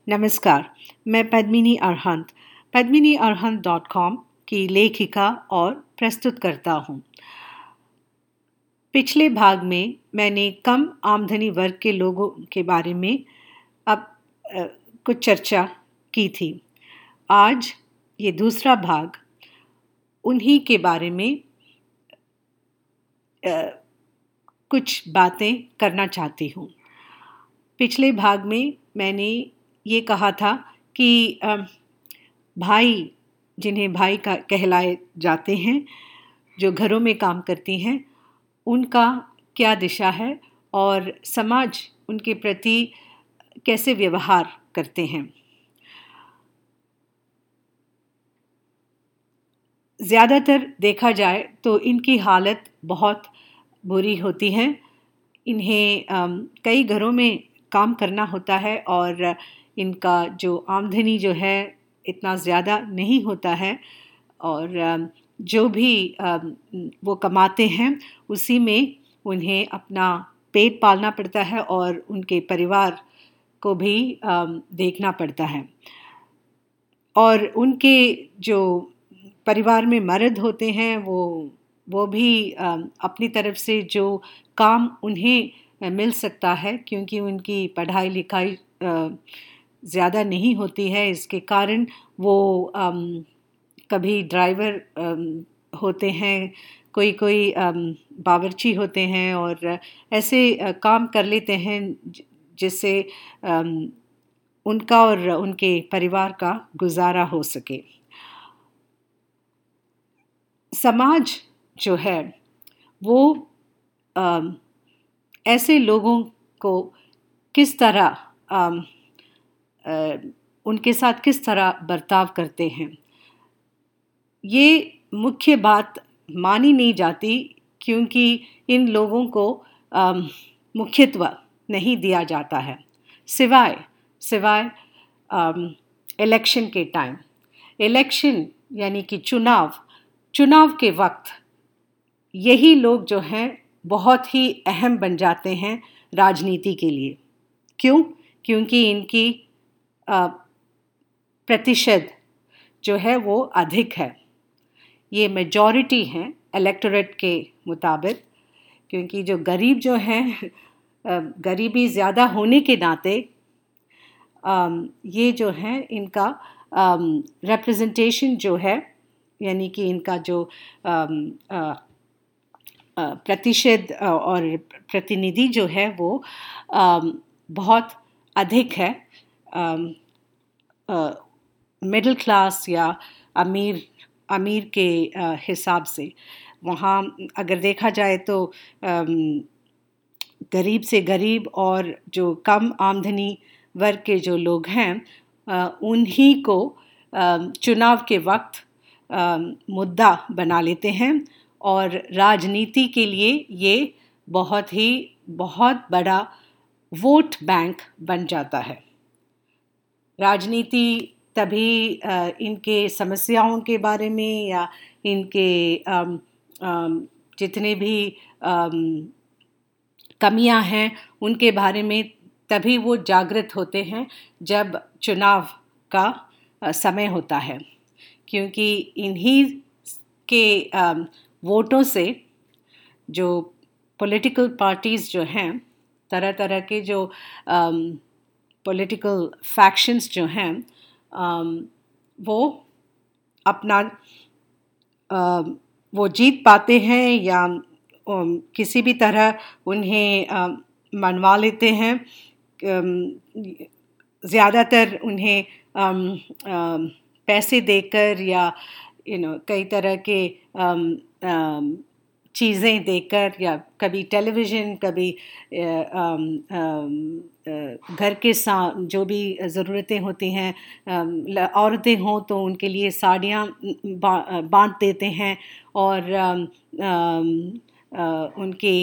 नमस्कार, मैं पद्मिनी अरहंत पद्मिनीअरहंत.com की लेखिका और प्रस्तुतकर्ता हूँ। पिछले भाग में मैंने कम आमदनी वर्ग के लोगों के बारे में अब कुछ चर्चा की थी। आज ये दूसरा भाग उन्हीं के बारे में कुछ बातें करना चाहती हूँ। पिछले भाग में मैंने ये कहा था कि भाई, जिन्हें भाई का कहलाए जाते हैं, जो घरों में काम करती हैं, उनका क्या दिशा है और समाज उनके प्रति कैसे व्यवहार करते हैं। ज़्यादातर देखा जाए तो इनकी हालत बहुत बुरी होती है। इन्हें कई घरों में काम करना होता है और इनका जो आमदनी जो है इतना ज़्यादा नहीं होता है और जो भी वो कमाते हैं उसी में उन्हें अपना पेट पालना पड़ता है और उनके परिवार को भी देखना पड़ता है। और उनके जो परिवार में मर्द होते हैं वो भी अपनी तरफ से जो काम उन्हें मिल सकता है, क्योंकि उनकी पढ़ाई लिखाई ज़्यादा नहीं होती है, इसके कारण वो कभी ड्राइवर होते हैं, कोई बावर्ची होते हैं और ऐसे काम कर लेते हैं जिससे उनका और उनके परिवार का गुजारा हो सके। समाज जो है वो ऐसे लोगों को किस तरह उनके साथ किस तरह बर्ताव करते हैं, ये मुख्य बात मानी नहीं जाती, क्योंकि इन लोगों को मुख्यत्व नहीं दिया जाता है, सिवाय इलेक्शन के टाइम। इलेक्शन यानी कि चुनाव के वक्त यही लोग जो हैं बहुत ही अहम बन जाते हैं राजनीति के लिए। क्यों? क्योंकि इनकी प्रतिशत जो है वो अधिक है। ये मेजॉरिटी हैं इलेक्टोरेट के मुताबिक, क्योंकि जो गरीब जो हैं, गरीबी ज़्यादा होने के नाते ये जो है इनका रिप्रेजेंटेशन जो है, यानी कि इनका जो प्रतिशत और प्रतिनिधि जो है वो बहुत अधिक है मिडिल क्लास या अमीर के हिसाब से। वहाँ अगर देखा जाए तो गरीब से गरीब और जो कम आमदनी वर्ग के जो लोग हैं उन्हीं को चुनाव के वक्त मुद्दा बना लेते हैं और राजनीति के लिए ये बहुत बड़ा वोट बैंक बन जाता है। राजनीति तभी इनके समस्याओं के बारे में या इनके जितने भी कमियां हैं उनके बारे में तभी वो जागृत होते हैं जब चुनाव का समय होता है, क्योंकि इन्हीं के वोटों से जो पॉलिटिकल पार्टीज़ जो हैं, तरह तरह के जो पॉलिटिकल फैक्शंस जो हैं, वो अपना वो जीत पाते हैं या किसी भी तरह उन्हें मनवा लेते हैं। ज़्यादातर उन्हें पैसे देकर या कई तरह के चीज़ें देकर, या कभी टेलीविज़न, कभी घर के जो भी ज़रूरतें होती हैं, औरतें हों तो उनके लिए साड़ियाँ बांट देते हैं और उनके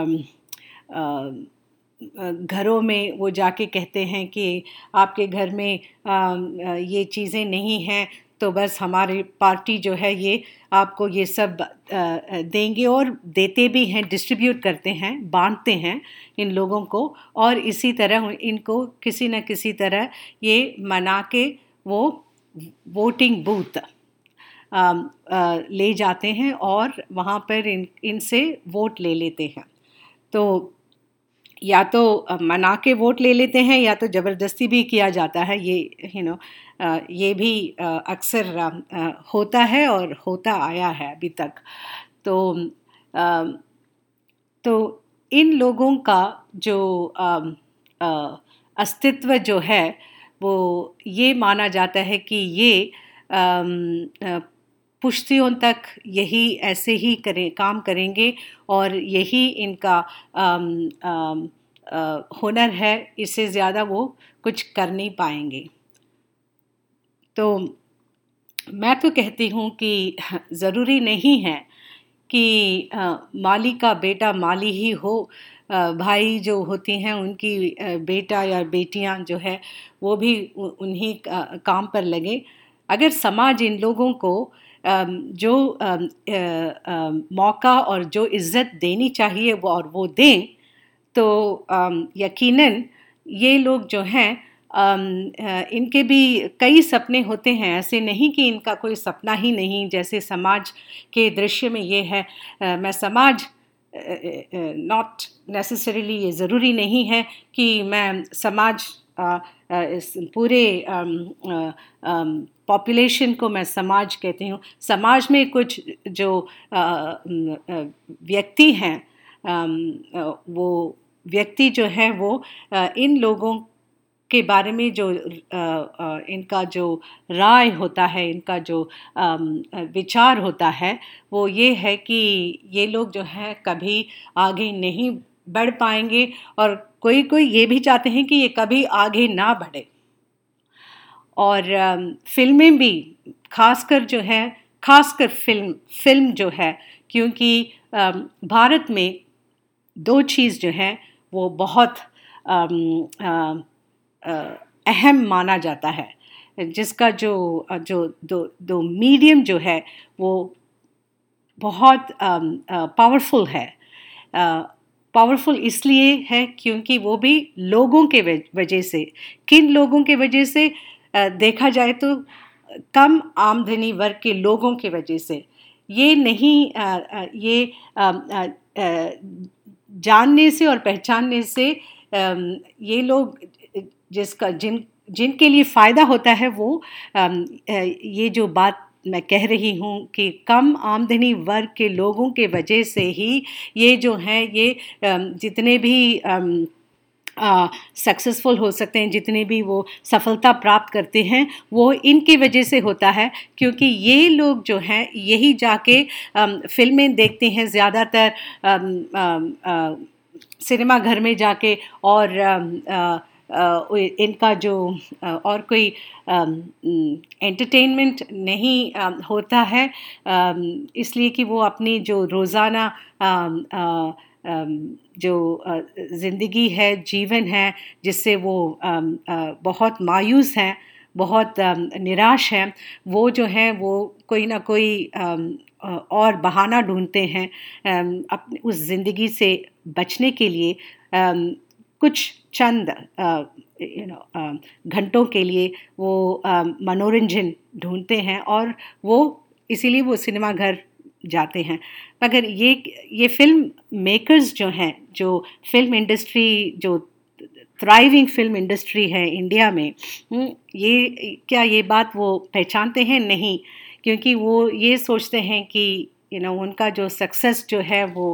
घरों में वो जाके कहते हैं कि आपके घर में ये चीज़ें नहीं हैं तो बस हमारी पार्टी जो है ये आपको ये सब देंगे, और देते भी हैं, डिस्ट्रीब्यूट करते हैं, बांटते हैं इन लोगों को, और इसी तरह इनको किसी न किसी तरह ये मना के वो वोटिंग बूथ ले जाते हैं और वहाँ पर इनसे वोट ले लेते हैं। तो या तो मना के वोट ले लेते हैं या तो ज़बरदस्ती भी किया जाता है। ये ये भी अक्सर होता है और होता आया है अभी तक। तो तो इन लोगों का जो अस्तित्व जो है वो ये माना जाता है कि ये पुश्तियों तक यही ऐसे ही काम करेंगे और यही इनका हुनर है, इससे ज़्यादा वो कुछ कर नहीं पाएंगे। तो मैं तो कहती हूँ कि ज़रूरी नहीं है कि माली का बेटा माली ही हो। भाई जो होती हैं उनकी बेटा या बेटियां जो है वो भी उन्हीं काम पर लगे। अगर समाज इन लोगों को जो मौका और जो इज़्ज़त देनी चाहिए वो दें, तो यकीनन ये लोग जो हैं इनके भी कई सपने होते हैं। ऐसे नहीं कि इनका कोई सपना ही नहीं, जैसे समाज के दृश्य में ये है। मैं समाज नॉट नेसेसरीली, ये ज़रूरी नहीं है कि मैं समाज इस पूरे पॉपुलेशन को मैं समाज कहती हूँ। समाज में कुछ जो व्यक्ति हैं, वो व्यक्ति जो है वो इन लोगों के बारे में जो इनका जो राय होता है, इनका जो विचार होता है, वो ये है कि ये लोग जो है कभी आगे नहीं बढ़ पाएंगे, और कोई कोई ये भी चाहते हैं कि ये कभी आगे ना बढ़े। और फिल्में भी खासकर जो है, खासकर फिल्म जो है, क्योंकि भारत में दो चीज़ जो है वो बहुत अहम माना जाता है, जिसका जो दो मीडियम जो है वो बहुत पावरफुल है। पावरफुल इसलिए है क्योंकि वो भी लोगों के वजह से, किन लोगों के वजह से, देखा जाए तो कम आमदनी वर्ग के लोगों के वजह से। ये नहीं ये जानने से और पहचानने से ये लोग जिनके लिए फ़ायदा होता है वो ये जो बात मैं कह रही हूँ कि कम आमदनी वर्ग के लोगों के वजह से ही ये जो हैं ये जितने भी सक्सेसफुल हो सकते हैं, जितने भी वो सफलता प्राप्त करते हैं, वो इनके वजह से होता है। क्योंकि ये लोग जो हैं यही जाके फिल्में देखते हैं ज़्यादातर, सिनेमा घर में जाके, और इनका जो और कोई एंटरटेनमेंट नहीं होता है, इसलिए कि वो अपनी जो रोज़ाना जो ज़िंदगी है, जीवन है, जिससे वो बहुत मायूस हैं, बहुत निराश हैं, वो जो हैं वो कोई ना कोई और बहाना ढूंढते हैं अपनी उस ज़िंदगी से बचने के लिए। कुछ चंद घंटों के लिए वो मनोरंजन ढूंढते हैं, और वो इसीलिए वो सिनेमा घर जाते हैं। मगर ये फिल्म मेकर्स जो हैं, जो फिल्म इंडस्ट्री, जो थ्राइविंग फिल्म इंडस्ट्री है इंडिया में, क्या ये बात वो पहचानते हैं? नहीं, क्योंकि वो ये सोचते हैं कि उनका जो सक्सेस जो है वो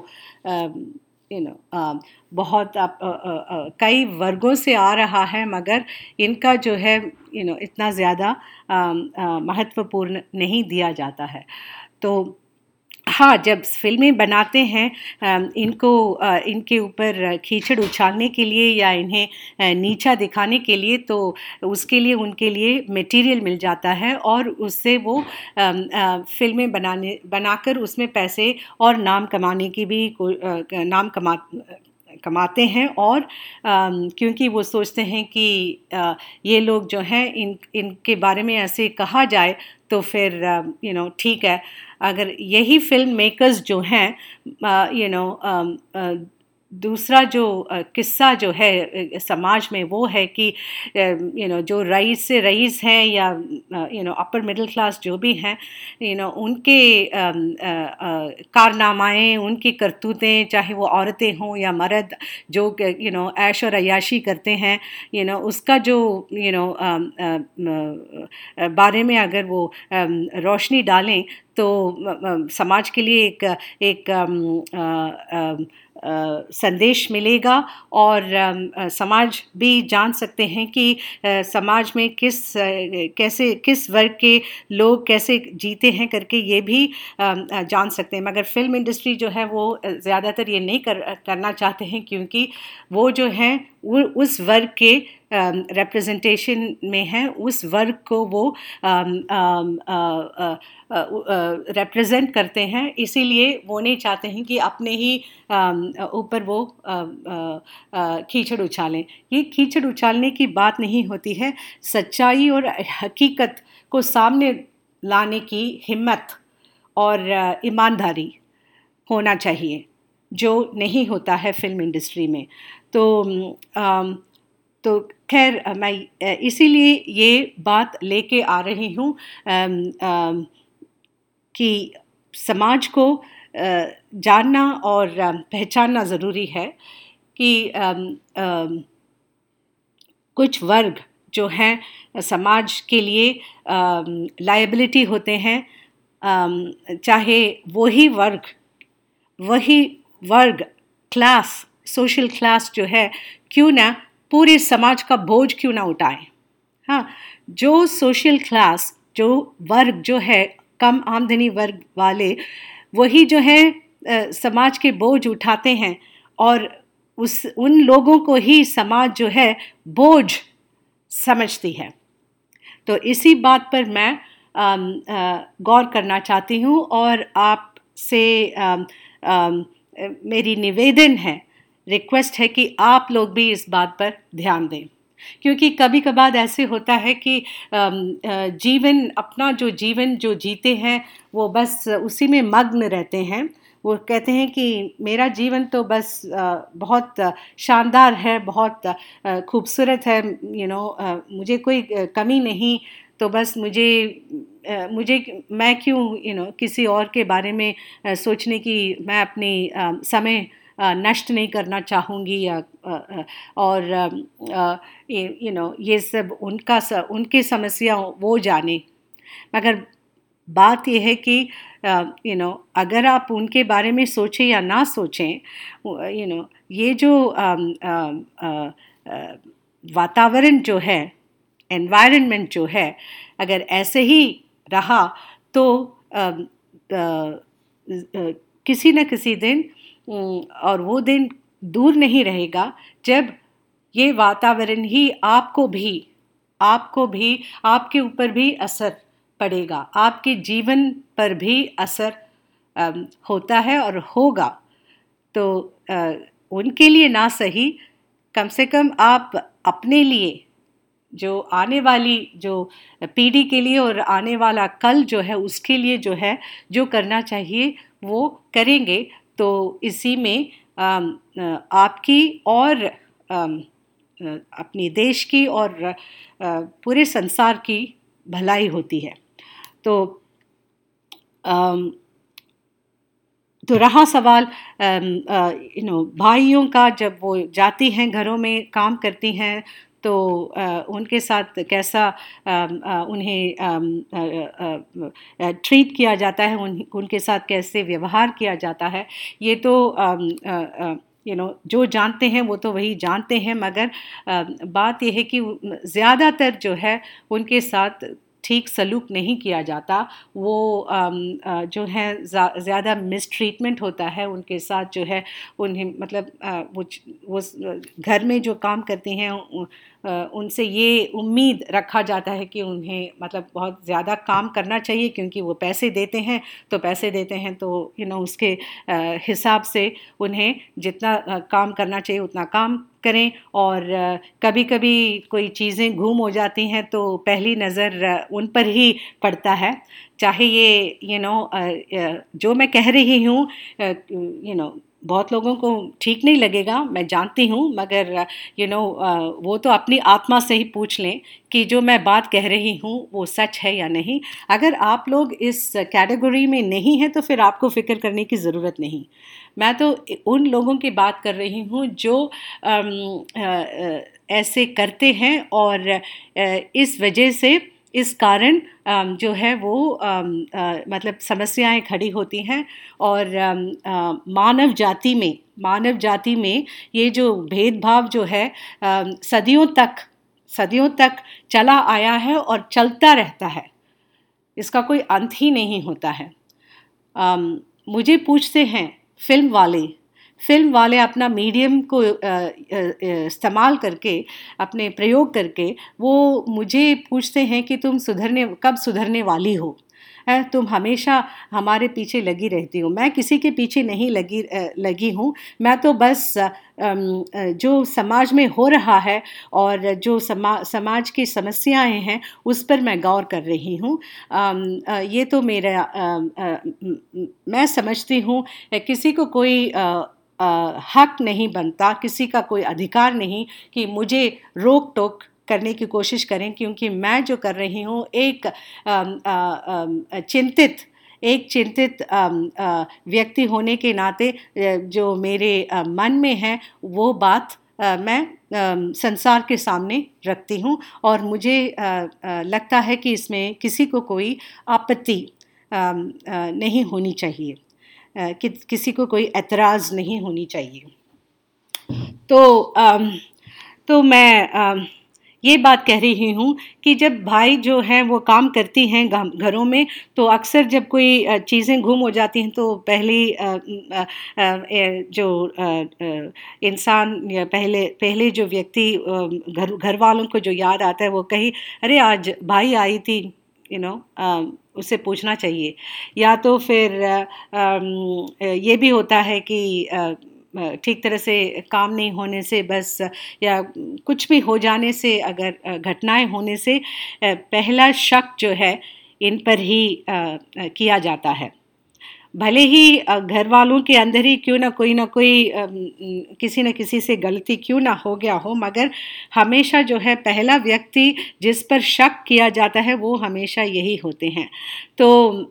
बहुत कई वर्गों से आ रहा है, मगर इनका जो है इतना ज़्यादा महत्वपूर्ण नहीं दिया जाता है। तो हाँ, जब फिल्में बनाते हैं इनको इनके ऊपर कीचड़ उछालने के लिए या इन्हें नीचा दिखाने के लिए, तो उसके लिए उनके लिए मटेरियल मिल जाता है, और उससे वो फिल्में बनाकर उसमें पैसे और नाम कमाने की भी नाम कमाते हैं। और क्योंकि वो सोचते हैं कि ये लोग जो हैं इनके बारे में ऐसे कहा जाए तो फिर ठीक है। अगर यही फ़िल्म मेकर्स जो हैं यू नो दूसरा जो किस्सा जो है समाज में वो है कि जो रईस से रईस हैं या अपर मिडिल क्लास जो भी हैं उनके कारनामाएं, उनकी करतूतें, चाहे वो औरतें हों या मर्द जो ऐश और अय्याशी करते हैं उसका जो बारे में अगर वो रोशनी डालें तो समाज के लिए एक संदेश मिलेगा और समाज भी जान सकते हैं कि समाज में किस वर्ग के लोग कैसे जीते हैं करके ये भी जान सकते हैं। मगर फिल्म इंडस्ट्री जो है वो ज़्यादातर ये नहीं करना चाहते हैं, क्योंकि वो जो है वो उस वर्ग के रिप्रेजेंटेशन में है, उस वर्ग को वो रिप्रेजेंट करते हैं, इसीलिए वो नहीं चाहते हैं कि अपने ही ऊपर वो कीचड़ उछालें। ये कीचड़ उछालने की बात नहीं होती है, सच्चाई और हकीकत को सामने लाने की हिम्मत और ईमानदारी होना चाहिए, जो नहीं होता है फिल्म इंडस्ट्री में। तो खैर मैं इसीलिए ये बात लेके आ रही हूँ कि समाज को जानना और पहचानना ज़रूरी है कि कुछ वर्ग जो हैं समाज के लिए लायबिलिटी होते हैं, चाहे वही वर्ग क्लास, सोशल क्लास जो है क्यों ना पूरे समाज का बोझ क्यों ना उठाए। हाँ, जो सोशल क्लास, जो वर्ग जो है कम आमदनी वर्ग वाले, वही जो है समाज के बोझ उठाते हैं और उन लोगों को ही समाज जो है बोझ समझती है। तो इसी बात पर मैं गौर करना चाहती हूँ और आपसे मेरी निवेदन है, रिक्वेस्ट है कि आप लोग भी इस बात पर ध्यान दें, क्योंकि कभी कभार ऐसे होता है कि अपना जीवन जो जीते हैं वो बस उसी में मग्न रहते हैं। वो कहते हैं कि मेरा जीवन तो बस बहुत शानदार है, बहुत खूबसूरत है, मुझे कोई कमी नहीं, तो बस मैं क्यों किसी और के बारे में सोचने की, मैं अपनी समय नष्ट नहीं करना चाहूँगी या और ये सब उनकी समस्या वो जाने। मगर बात यह है कि अगर आप उनके बारे में सोचें या ना सोचें, ये जो वातावरण जो है, एनवायरनमेंट जो है, अगर ऐसे ही रहा तो किसी न किसी दिन, और वो दिन दूर नहीं रहेगा, जब ये वातावरण ही आपको भी आपके ऊपर भी असर पड़ेगा, आपके जीवन पर भी असर होता है और होगा। तो उनके लिए ना सही, कम से कम आप अपने लिए, जो आने वाली जो पीढ़ी के लिए और आने वाला कल जो है उसके लिए जो है जो करना चाहिए वो करेंगे, तो इसी में आपकी और अपनी देश की और पूरे संसार की भलाई होती है। तो रहा सवाल भाइयों का, जब वो जाती हैं घरों में काम करती हैं तो उनके साथ कैसा उन्हें ट्रीट किया जाता है, उनके साथ कैसे व्यवहार किया जाता है, ये तो जो जानते हैं वो तो वही जानते हैं। मगर बात यह है कि ज़्यादातर जो है उनके साथ ठीक सलूक नहीं किया जाता, वो जो है ज़्यादा मिसट्रीटमेंट होता है उनके साथ, जो है उन्हें मतलब वो घर में जो काम करती हैं उनसे ये उम्मीद रखा जाता है कि उन्हें मतलब बहुत ज़्यादा काम करना चाहिए, क्योंकि वो पैसे देते हैं तो उसके हिसाब से उन्हें जितना काम करना चाहिए उतना काम करें। और कभी कभी कोई चीज़ें गुम हो जाती हैं तो पहली नज़र उन पर ही पड़ता है, चाहे ये जो मैं कह रही हूँ बहुत लोगों को ठीक नहीं लगेगा, मैं जानती हूँ, मगर वो तो अपनी आत्मा से ही पूछ लें कि जो मैं बात कह रही हूँ वो सच है या नहीं। अगर आप लोग इस कैटेगरी में नहीं हैं तो फिर आपको फ़िक्र करने की ज़रूरत नहीं। मैं तो उन लोगों की बात कर रही हूँ जो ऐसे करते हैं और इस वजह से इस कारण जो है वो मतलब समस्याएं खड़ी होती हैं। और मानव जाति में ये जो भेदभाव जो है सदियों तक चला आया है और चलता रहता है, इसका कोई अंत ही नहीं होता है। मुझे पूछते हैं फिल्म वाले अपना मीडियम को इस्तेमाल करके, अपने प्रयोग करके वो मुझे पूछते हैं कि तुम कब सुधरने वाली हो, तुम हमेशा हमारे पीछे लगी रहती हो। मैं किसी के पीछे नहीं लगी हूँ, मैं तो बस जो समाज में हो रहा है और जो समाज की समस्याएं हैं उस पर मैं गौर कर रही हूँ। ये तो मैं समझती हूँ किसी को कोई हक नहीं बनता, किसी का कोई अधिकार नहीं कि मुझे रोक टोक करने की कोशिश करें, क्योंकि मैं जो कर रही हूँ एक चिंतित व्यक्ति होने के नाते जो मेरे मन में है वो बात मैं संसार के सामने रखती हूँ। और मुझे लगता है कि इसमें किसी को कोई आपत्ति नहीं होनी चाहिए, किसी को कोई ऐतराज़ नहीं होनी चाहिए। तो मैं ये बात कह रही हूँ कि जब भाई जो हैं वो काम करती हैं घरों में, तो अक्सर जब कोई चीज़ें गुम हो जाती हैं तो पहली जो इंसान या पहले जो व्यक्ति घर वालों को जो याद आता है वो कही, अरे आज भाई आई थी, उससे पूछना चाहिए। या तो फिर ये भी होता है कि ठीक तरह से काम नहीं होने से बस, या कुछ भी हो जाने से, अगर घटनाएं होने से पहला शक जो है इन पर ही किया जाता है। भले ही घर वालों के अंदर ही क्यों ना कोई किसी न किसी से गलती क्यों ना हो गया हो, मगर हमेशा जो है पहला व्यक्ति जिस पर शक किया जाता है वो हमेशा यही होते हैं। तो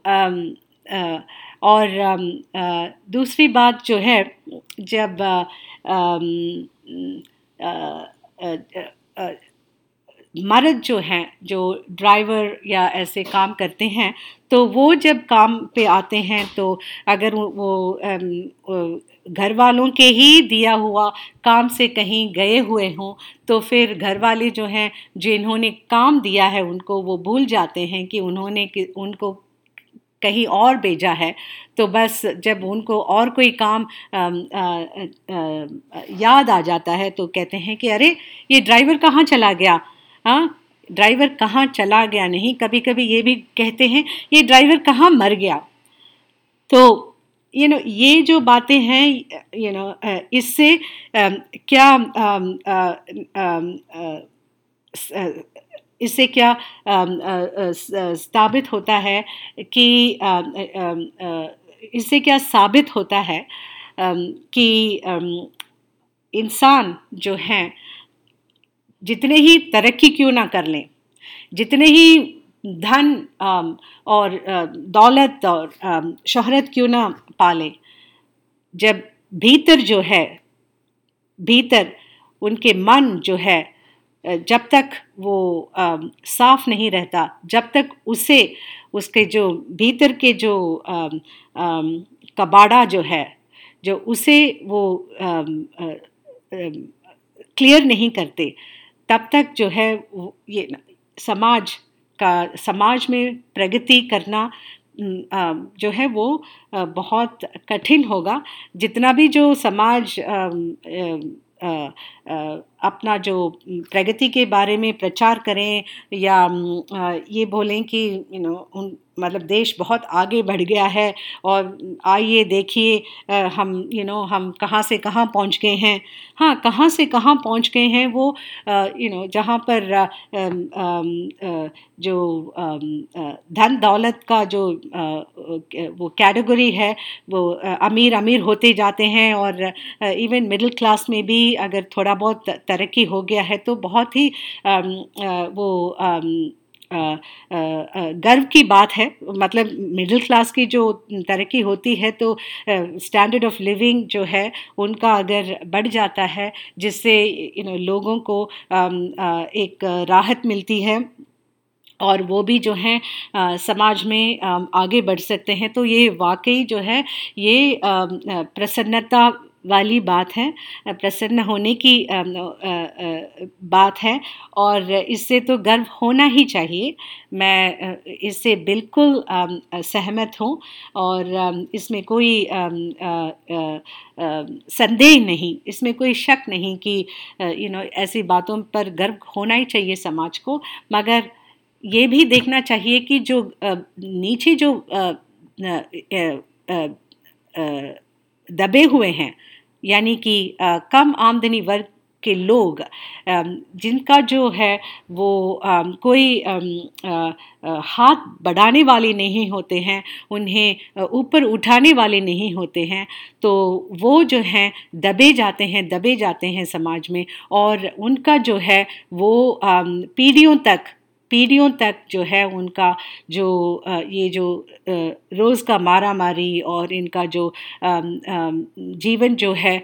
और दूसरी बात जो है, जब मर्द जो हैं जो ड्राइवर या ऐसे काम करते हैं, तो वो जब काम पे आते हैं तो अगर वो घर वालों के ही दिया हुआ काम से कहीं गए हुए हों तो फिर घर वाले जो हैं जिन्होंने काम दिया है उनको वो भूल जाते हैं कि उनको कहीं और भेजा है। तो बस जब उनको और कोई काम याद आ जाता है तो कहते हैं कि अरे ये ड्राइवर कहाँ चला गया, हाँ ड्राइवर कहाँ चला गया, नहीं कभी कभी ये भी कहते हैं ये ड्राइवर कहाँ मर गया। तो ये जो बातें हैं इससे क्या इससे क्या साबित होता है कि इससे क्या साबित होता है कि इंसान जो हैं जितने ही तरक्की क्यों ना कर लें, जितने ही धन और दौलत और शोहरत क्यों ना पालें, जब भीतर उनके मन जो है जब तक वो साफ नहीं रहता, जब तक उसके जो भीतर के जो कबाड़ा जो है जो उसे वो क्लियर नहीं करते, तब तक जो है ये समाज में प्रगति करना जो है वो बहुत कठिन होगा। जितना भी जो समाज अपना जो प्रगति के बारे में प्रचार करें या ये बोलें कि उन मतलब देश बहुत आगे बढ़ गया है और आइए देखिए हम हम कहाँ से कहाँ पहुँच गए हैं। हाँ, कहाँ से कहाँ पहुँच गए हैं वो जहाँ पर जो धन दौलत का जो वो कैटेगरी है वो अमीर अमीर होते जाते हैं और इवन मिडिल क्लास में भी अगर थोड़ा बहुत तरक्की हो गया है तो बहुत ही वो गर्व की बात है। मतलब मिडिल क्लास की जो तरक्की होती है तो स्टैंडर्ड ऑफ लिविंग जो है उनका अगर बढ़ जाता है जिससे लोगों को एक राहत मिलती है और वो भी जो है समाज में आगे बढ़ सकते हैं। तो ये वाकई जो है ये प्रसन्नता वाली बात है, प्रसन्न होने की बात है और इससे तो गर्व होना ही चाहिए। मैं इससे बिल्कुल सहमत हूँ और इसमें कोई संदेह नहीं, इसमें कोई शक नहीं कि ऐसी बातों पर गर्व होना ही चाहिए समाज को। मगर ये भी देखना चाहिए कि जो नीचे जो दबे हुए हैं यानी कि कम आमदनी वर्ग के लोग जिनका जो है वो कोई हाथ बढ़ाने वाले नहीं होते हैं, उन्हें ऊपर उठाने वाले नहीं होते हैं, तो वो जो हैं दबे जाते हैं समाज में और उनका जो है वो पीढ़ियों तक जो है उनका जो ये जो रोज़ का मारा मारी और इनका जो जीवन जो है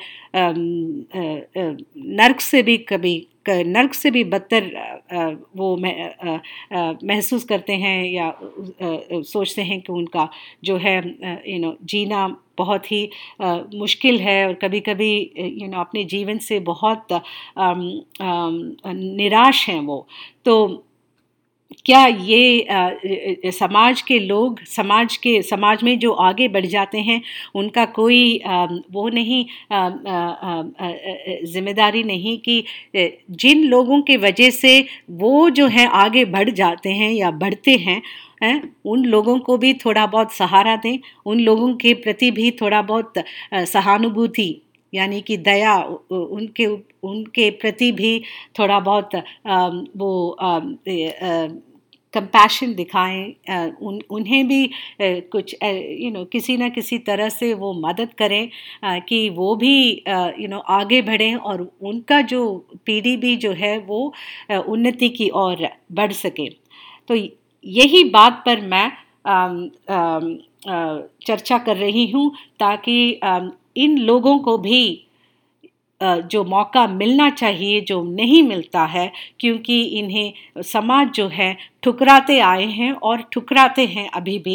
नर्क से भी बदतर वो महसूस करते हैं या सोचते हैं कि उनका जो है जीना बहुत ही मुश्किल है और कभी कभी अपने जीवन से बहुत निराश हैं वो। तो क्या ये समाज के लोग समाज में जो आगे बढ़ जाते हैं उनका कोई वो नहीं जिम्मेदारी नहीं कि जिन लोगों के वजह से वो जो है आगे बढ़ जाते हैं या बढ़ते हैं उन लोगों को भी थोड़ा बहुत सहारा दें, उन लोगों के प्रति भी थोड़ा बहुत सहानुभूति यानी कि दया उनके प्रति भी थोड़ा बहुत वो कंपैशन दिखाएं, उन्हें भी कुछ किसी न किसी तरह से वो मदद करें कि वो भी आगे बढ़ें और उनका जो पीढ़ी भी जो है वो उन्नति की ओर बढ़ सके। तो यही बात पर मैं चर्चा कर रही हूँ ताकि इन लोगों को भी जो मौका मिलना चाहिए जो नहीं मिलता है, क्योंकि इन्हें समाज जो है ठुकराते आए हैं और ठुकराते हैं अभी भी।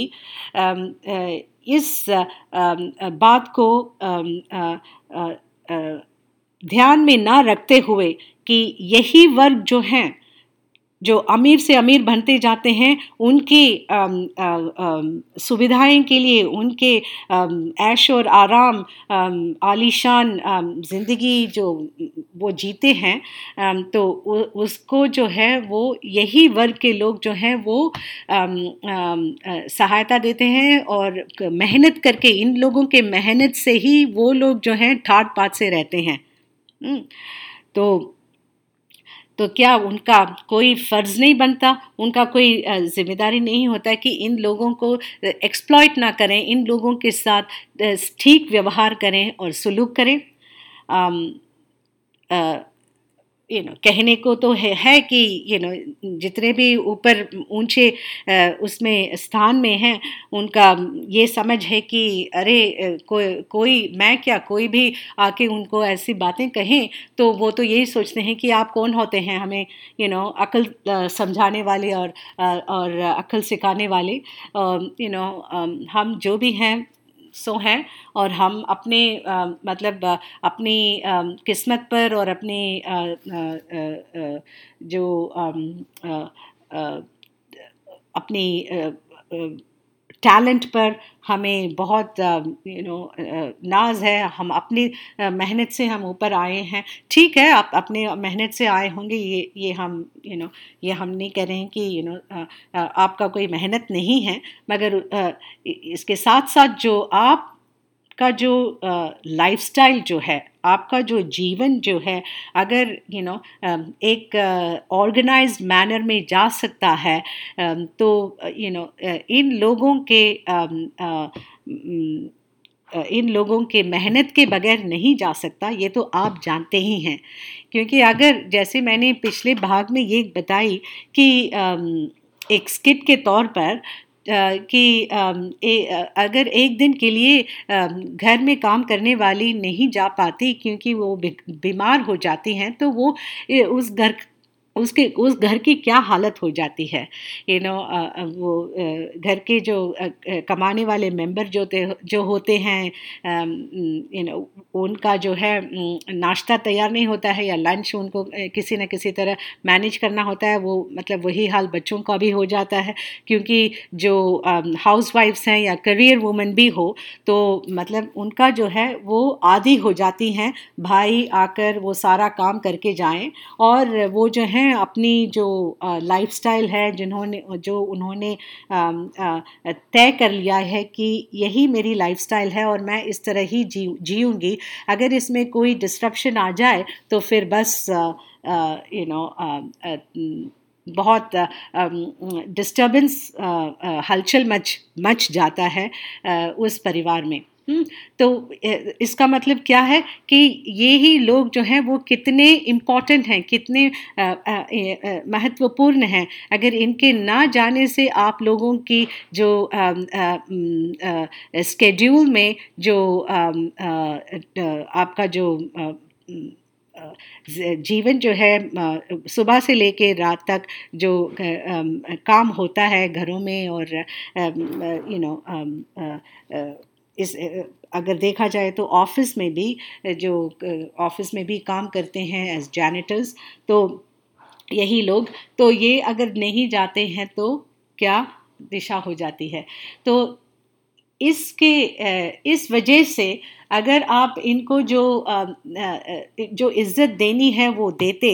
इस बात को ध्यान में ना रखते हुए कि यही वर्ग जो हैं जो अमीर से अमीर बनते जाते हैं उनकी सुविधाएं के लिए उनके ऐश और आराम आलीशान ज़िंदगी जो वो जीते हैं तो उसको जो है वो यही वर्ग के लोग जो हैं वो सहायता देते हैं और मेहनत करके इन लोगों के मेहनत से ही वो लोग जो हैं ठाट बाट से रहते हैं। तो क्या उनका कोई फ़र्ज़ नहीं बनता, उनका कोई ज़िम्मेदारी नहीं होता कि इन लोगों को एक्सप्लॉइट ना करें, इन लोगों के साथ ठीक व्यवहार करें और सुलूक करें। कहने को तो है कि जितने भी ऊपर ऊंचे उसमें स्थान में हैं उनका ये समझ है कि अरे कोई मैं क्या कोई भी आके उनको ऐसी बातें कहें तो वो तो यही सोचते हैं कि आप कौन होते हैं हमें अक्ल समझाने वाले और अक्ल सिखाने वाले। हम जो भी हैं सो हैं और हम अपने मतलब अपनी किस्मत पर और अपनी जो अपनी टैलेंट पर हमें बहुत नाज है, हम अपनी मेहनत से हम ऊपर आए हैं। ठीक है, आप अपने मेहनत से आए होंगे, ये हम ये हम नहीं कह रहे हैं कि आपका कोई मेहनत नहीं है, मगर इसके साथ साथ जो आप का जो लाइफस्टाइल जो है, आपका जो जीवन जो है, अगर एक ऑर्गेनाइज्ड मैनर में जा सकता है, तो इन लोगों के इन लोगों के मेहनत के बगैर नहीं जा सकता, ये तो आप जानते ही हैं। क्योंकि अगर जैसे मैंने पिछले भाग में ये बताई कि एक स्किट के तौर पर कि अगर एक दिन के लिए घर में काम करने वाली नहीं जा पाती क्योंकि वो बीमार हो जाती हैं, तो वो उस घर की क्या हालत हो जाती है। वो घर के जो कमाने वाले मेंबर जो होते हैं, उनका जो है नाश्ता तैयार नहीं होता है या लंच उनको किसी न किसी तरह मैनेज करना होता है। वो मतलब वही हाल बच्चों का भी हो जाता है, क्योंकि जो हाउस वाइफ्स हैं या करियर वुमन भी हो, तो मतलब उनका जो है वो आदी हो जाती हैं भाई आकर वो सारा काम करके जाएं, और वो जो हैं अपनी जो लाइफस्टाइल है जो उन्होंने तय कर लिया है कि यही मेरी लाइफस्टाइल है और मैं इस तरह ही जीऊँगी, अगर इसमें कोई डिस्ट्रप्शन आ जाए तो फिर बस बहुत डिस्टर्बेंस, हलचल मच जाता है उस परिवार में। तो इसका मतलब क्या है कि ये ही लोग जो हैं वो कितने इम्पॉर्टेंट हैं, कितने महत्वपूर्ण हैं। अगर इनके ना जाने से आप लोगों की जो स्केड्यूल में जो आपका जो जीवन जो है सुबह से लेके रात तक जो काम होता है घरों में, और इस अगर देखा जाए तो ऑफिस में भी जो ऑफिस में भी काम करते हैं एज जैनिटर्स, तो यही लोग, तो ये अगर नहीं जाते हैं तो क्या दिशा हो जाती है। तो इस वजह से अगर आप इनको जो इज़्ज़त देनी है वो देते,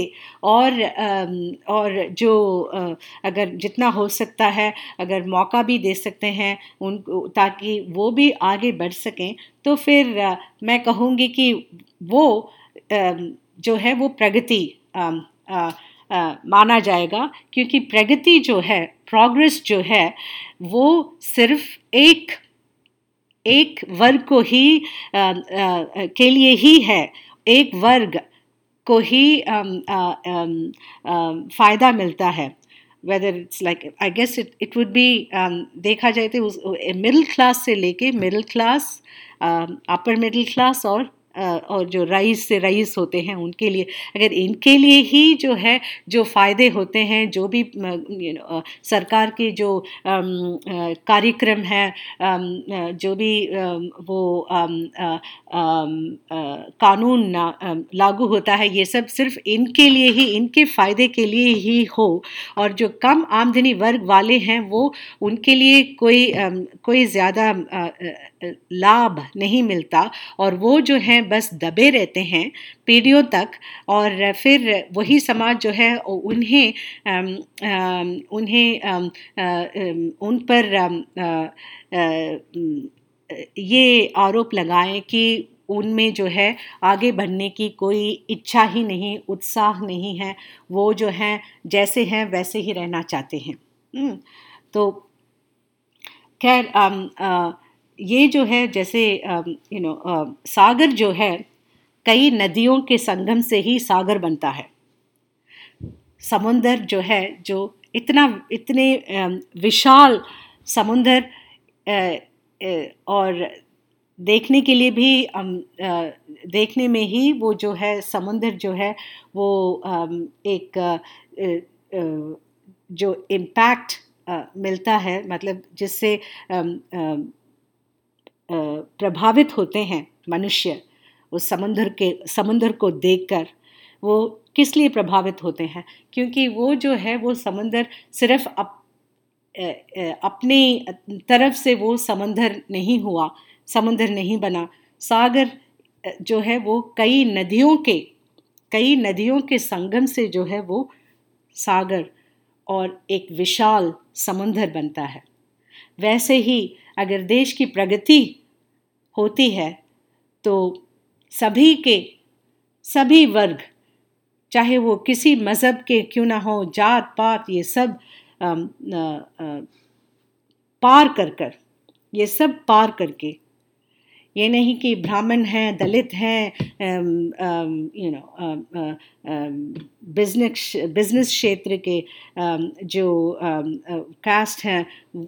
और जो अगर जितना हो सकता है अगर मौका भी दे सकते हैं उनको ताकि वो भी आगे बढ़ सकें, तो फिर मैं कहूँगी कि वो जो है वो प्रगति माना जाएगा। क्योंकि प्रगति जो है, प्रोग्रेस जो है, वो सिर्फ एक वर्ग को ही के लिए ही है, एक वर्ग को ही फ़ायदा मिलता है। Whether it's like, I guess it would be, देखा जाए तो मिडिल क्लास से लेके middle class, upper middle class, और जो रईस से रईस होते हैं उनके लिए, अगर इनके लिए ही जो है जो फ़ायदे होते हैं, जो भी सरकार के जो कार्यक्रम है, जो भी वो कानून लागू होता है, ये सब सिर्फ इनके लिए ही, इनके फ़ायदे के लिए ही हो, और जो कम आमदनी वर्ग वाले हैं वो उनके लिए कोई ज़्यादा लाभ नहीं मिलता, और वो जो हैं बस दबे रहते हैं पीढ़ियों तक, और फिर वही समाज जो है उन्हें उन पर ये आरोप लगाएं कि उनमें जो है आगे बढ़ने की कोई इच्छा ही नहीं, उत्साह नहीं है, वो जो हैं जैसे हैं वैसे ही रहना चाहते हैं। तो खैर, ये जो है जैसे सागर जो है कई नदियों के संगम से ही सागर बनता है। समुंदर जो है, जो इतने विशाल समुंदर, और देखने के लिए भी देखने में ही वो जो है समुंदर जो है वो एक जो इम्पैक्ट मिलता है, मतलब जिससे प्रभावित होते हैं मनुष्य उस समुंदर को देखकर। वो किस लिए प्रभावित होते हैं? क्योंकि वो जो है वो समुंदर सिर्फ अपनी तरफ से वो समंदर नहीं हुआ, समंदर नहीं बना। सागर जो है वो कई नदियों के संगम से जो है वो सागर और एक विशाल समंदर बनता है। वैसे ही अगर देश की प्रगति होती है तो सभी वर्ग, चाहे वो किसी मज़हब के क्यों ना हो, जात पात, ये सब पार करके, ये नहीं कि ब्राह्मण हैं, दलित हैं, बिजनेस क्षेत्र के जो कास्ट हैं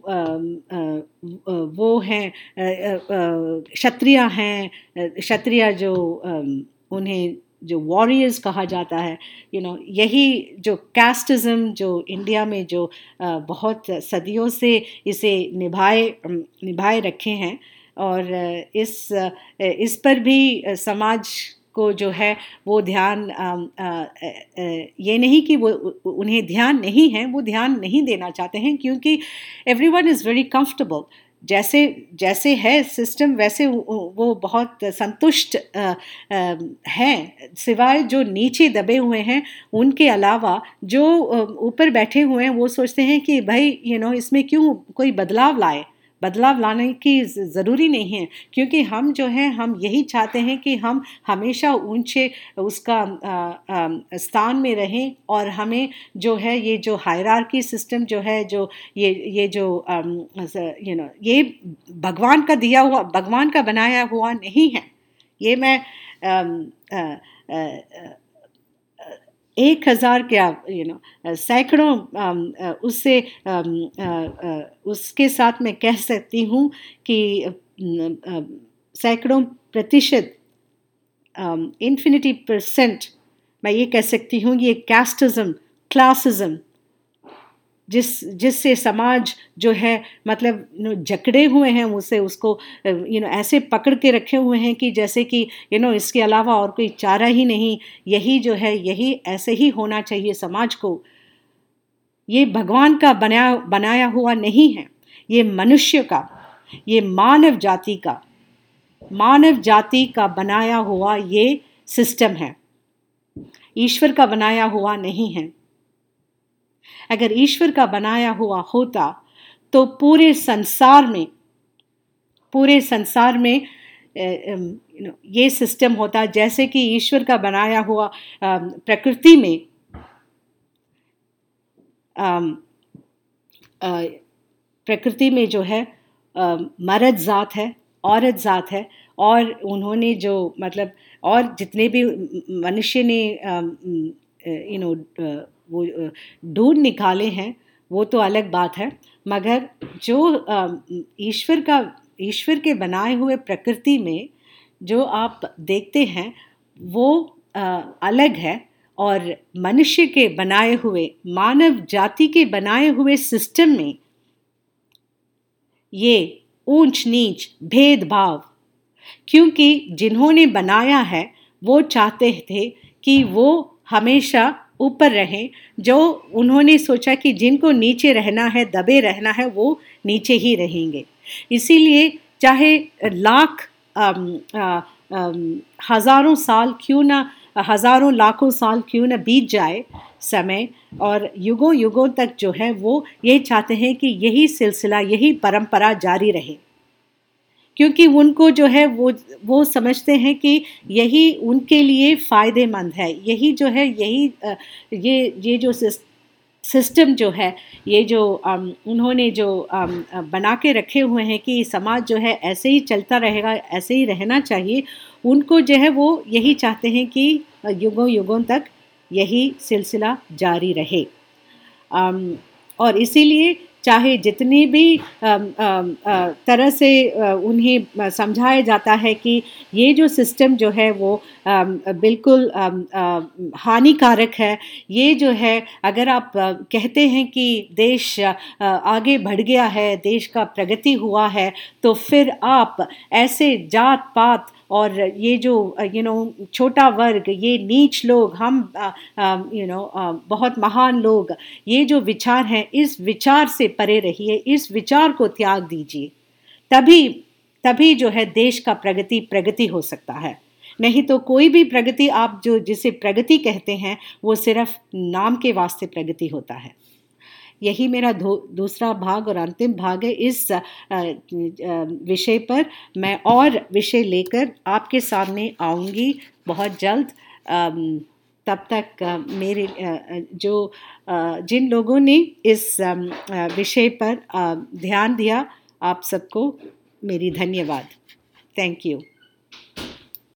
वो हैं, क्षत्रिय हैं, क्षत्रिय जो उन्हें जो वॉरियर्स कहा जाता है, यही जो कास्टिज्म जो इंडिया में जो बहुत सदियों से इसे निभाए रखे हैं, और इस पर भी समाज को जो है वो ध्यान, ये नहीं कि वो उन्हें ध्यान नहीं है, वो ध्यान नहीं देना चाहते हैं, क्योंकि एवरीवन इज़ वेरी कंफर्टेबल। जैसे है सिस्टम वैसे वो बहुत संतुष्ट हैं, सिवाय जो नीचे दबे हुए हैं उनके अलावा जो ऊपर बैठे हुए हैं वो सोचते हैं कि भाई इसमें क्यों कोई बदलाव लाने की ज़रूरी नहीं है, क्योंकि हम जो हैं हम यही चाहते हैं कि हम हमेशा ऊंचे उसका स्थान में रहें, और हमें जो है ये जो हायरार्की सिस्टम जो है, जो ये जो ये भगवान का बनाया हुआ नहीं है। ये मैं 1000 क्या सैकड़ों उससे उसके साथ मैं कह सकती हूँ कि सैकड़ों प्रतिशत, इन्फिनिटी% मैं ये कह सकती हूँ कि ये कास्टिज्म, क्लासिज्म जिससे समाज जो है मतलब जकड़े हुए हैं, उसको ऐसे पकड़ के रखे हुए हैं कि जैसे कि इसके अलावा और कोई चारा ही नहीं, यही जो है यही ऐसे ही होना चाहिए समाज को। ये भगवान का बनाया हुआ नहीं है, ये मनुष्य का, ये मानव जाति का बनाया हुआ ये सिस्टम है, ईश्वर का बनाया हुआ नहीं है। अगर ईश्वर का बनाया हुआ होता तो पूरे संसार में ये सिस्टम होता, जैसे कि ईश्वर का बनाया हुआ प्रकृति में जो है मर्द जात है, औरत जात है, और उन्होंने जो मतलब और जितने भी मनुष्य ने वो ढूंढ निकाले हैं वो तो अलग बात है, मगर जो ईश्वर के बनाए हुए प्रकृति में जो आप देखते हैं वो अलग है, और मनुष्य के बनाए हुए, मानव जाति के बनाए हुए सिस्टम में ये ऊंच नीच भेदभाव, क्योंकि जिन्होंने बनाया है वो चाहते थे कि वो हमेशा ऊपर रहें, जो उन्होंने सोचा कि जिनको नीचे रहना है, दबे रहना है, वो नीचे ही रहेंगे। इसीलिए चाहे हजारों लाखों साल क्यों ना बीत जाए समय, और युगों तक जो है वो ये चाहते हैं कि यही सिलसिला, यही परंपरा जारी रहे, क्योंकि उनको जो है वो समझते हैं कि यही उनके लिए फ़ायदेमंद है। यही जो है ये जो सिस्टम जो है, ये जो उन्होंने जो बना के रखे हुए हैं कि समाज जो है ऐसे ही चलता रहेगा, ऐसे ही रहना चाहिए, उनको जो है वो यही चाहते हैं कि युगों तक यही सिलसिला जारी रहे। और इसीलिए चाहे जितनी भी तरह से उन्हें समझाया जाता है कि ये जो सिस्टम जो है वो बिल्कुल हानिकारक है, ये जो है अगर आप कहते हैं कि देश आगे बढ़ गया है, देश का प्रगति हुआ है, तो फिर आप ऐसे जात पात और ये जो छोटा वर्ग, ये नीच लोग, हम बहुत महान लोग, ये जो विचार हैं, इस विचार से परे रहिए, इस विचार को त्याग दीजिए। तभी तभी जो है देश का प्रगति हो सकता है। नहीं तो कोई भी प्रगति, आप जो जिसे प्रगति कहते हैं, वो सिर्फ नाम के वास्ते प्रगति होता है। यही मेरा दूसरा भाग और अंतिम भाग है। इस विषय पर मैं और विषय लेकर आपके सामने आऊँगी बहुत जल्द। तब तक मेरे जिन लोगों ने इस विषय पर ध्यान दिया, आप सबको मेरी धन्यवाद। Thank you.